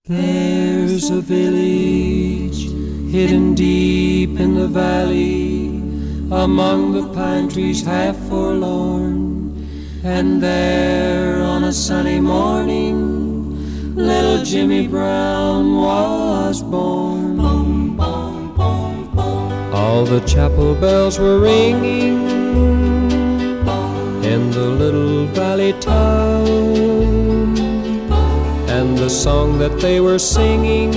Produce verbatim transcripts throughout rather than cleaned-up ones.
There's a village hidden deep in the valley, among the pine trees half forlorn. And there on a sunny morning, little Jimmy Brown was born. Boom, boom, boom, boom. All the chapel bells were ringing in the little valley town, and the song that they were singing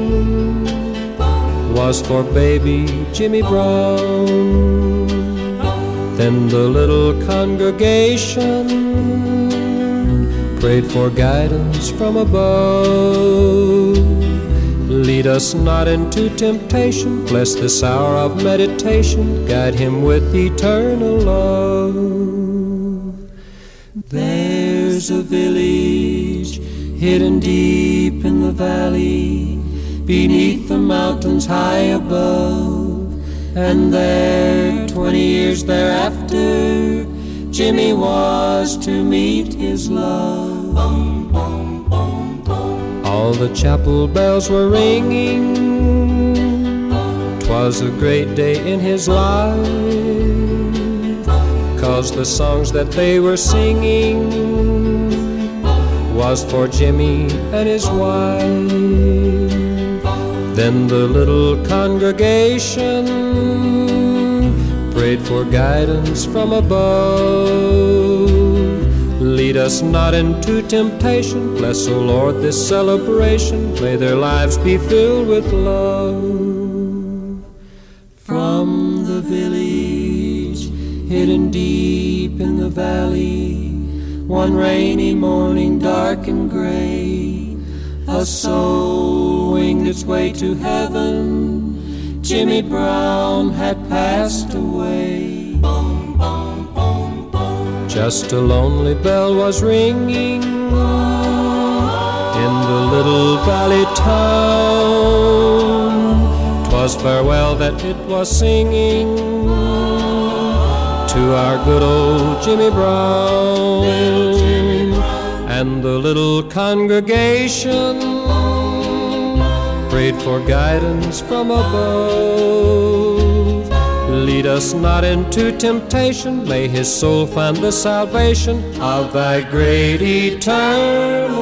was for baby Jimmy Brown. Then the little congregation prayed for guidance from above. Lead us not into temptation, bless this hour of meditation, guide him with eternal love. There's a village hidden deep in the valley, beneath the mountains high above. And there, twenty years thereafter, Jimmy was to meet his love. Boom, boom, boom, boom. All the chapel bells were ringing, 'twas a great day in his life, 'cause the songs that they were singing was for Jimmy and his wife. Then the little congregation prayed for guidance from above. Lead us not into temptation, bless, O Lord, this celebration, may their lives be filled with love. From the village hidden deep in the valley, one rainy morning dark and gray, a soul winged its way to heaven. Jimmy Brown had passed away. Boom, boom, boom, boom. Just a lonely bell was ringing in the little valley town. 'Twas farewell that it was singing to our good old Jimmy Brown. And the little congregation prayed for guidance from above. Lead us not into temptation, may his soul find the salvation of thy great eternal